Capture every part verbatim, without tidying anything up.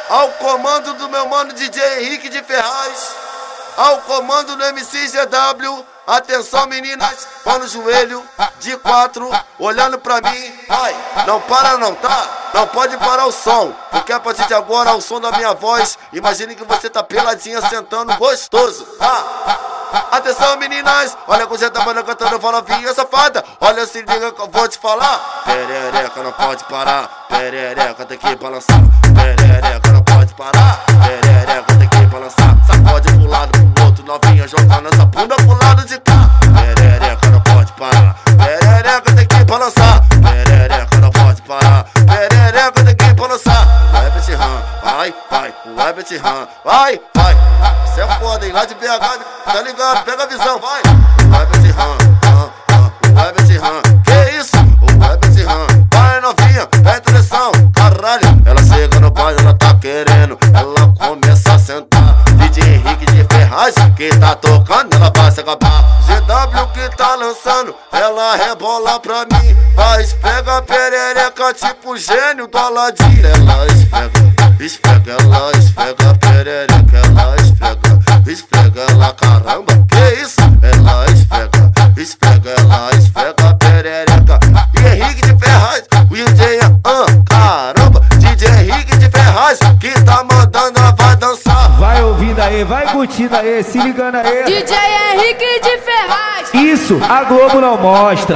Ao comando do meu mano D J Henrique de Ferraz, ao comando do M C G W. Atenção meninas, pão no joelho, de quatro, olhando pra mim. Vai, não para não, tá? Não pode parar o som, porque a partir de agora o som da minha voz. Imagine que você tá peladinha sentando gostoso, tá? Atenção meninas, olha que você tá falando cantando, fala vinha safada. Olha, se liga que eu vou te falar. Perereca não pode parar, perereca tem que balançar. Perereca não pode parar, perereca tem que balançar. Sacode pro lado, pro outro, novinha jogando essa bunda pro lado de cá. Perereca não pode parar, perereca tem que balançar. Perereca não pode parar, perereca tem que balançar. Vai, Betty Ram, vai, vai, vai, Betty Ram, vai, vai. Cê é foda, hein, lá de B H, tá ligado? Pega a visão, vai. Vai, Betty Ram, vai, Betty Ram. Que isso? Vai, Betty Ram, vai novinha, presta atenção. Caralho, ela chega no baile, ela tá querendo, ela começa a sentar. D J Henrique de Ferraz, que tá tocando, ela vai se acabar. G W que tá lançando, ela rebola pra mim. Vai, esfrega a perereca, tipo gênio do Aladim. Ela esfrega, esfrega, ela esfrega a perereca, ela esfrega, esfrega ela, caramba, que isso? Ela esfrega, esfrega, ela esfrega a perereca. E Henrique de Ferraz, o D J, ah, caramba, D J Henrique de Ferraz, que tá mandando, ela vai dançar. Vai ouvindo aí, vai curtindo aí, se ligando aí. D J Henrique de Ferraz. Isso, a Globo não mostra.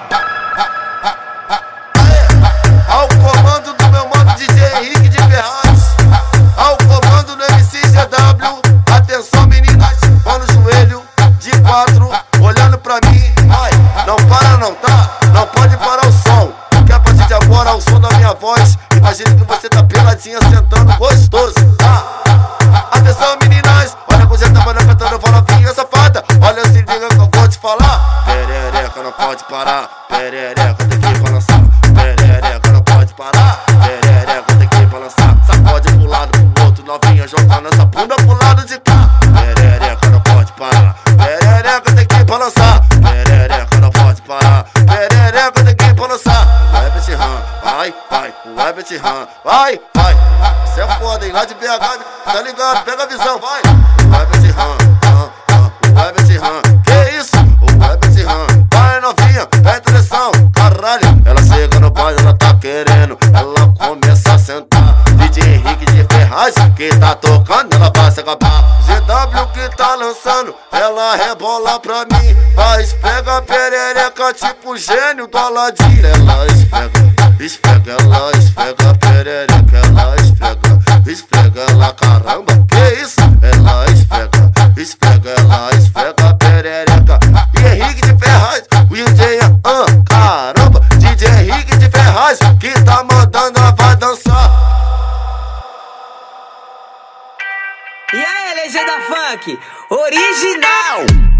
Ao comando do meu mano D J Henrique de Ferraz, ao comando do M C G W. Atenção meninas, pão no joelho, de quatro, olhando pra mim. Vai, não para não, tá? Não pode parar o som, porque a partir de agora o som da minha voz. Imagine que você tá peladinha sentando gostoso, tá? Atenção meninas, olha que você tá mandando cantando, fala vinha safada. Olha, se liga que eu vou te falar. Perereca não pode parar, perereca tem que balançar. Perereca não pode parar, perereca tem que balançar. Sacode pro lado, pro outro, novinha jogando essa bunda pro lado de cá. Perereca não pode parar, perereca tem que balançar. Perereca não pode parar, perereca tem que balançar. Vai, Betty Ram, vai, vai, vai, Betty Ram, vai, vai. Cê é foda, hein, lá de B H, tá ligado? Pega a visão, vai. Vai, Betty Ram, vai, Betty Ram. Que isso? Vai, Betty Ram, vai novinha, presta atenção. Caralho, ela chega no baile, ela tá querendo, ela começa a sentar. D J Henrique de Ferraz, que tá tocando, ela vai se acabar. G W que tá lançando, ela rebola pra mim. Vai, esfrega a perereca, tipo gênio do Aladim. Ela esfrega, esfrega, ela esfrega a perereca, ela esfrega, esfrega ela, caramba, que isso? Ela esfrega, esfrega, ela esfrega a perereca. E Henrique de Ferraz, o D J, ah, caramba, D J Henrique de Ferraz, que tá mandando, ela vai dançar. E aí, legenda funk, original!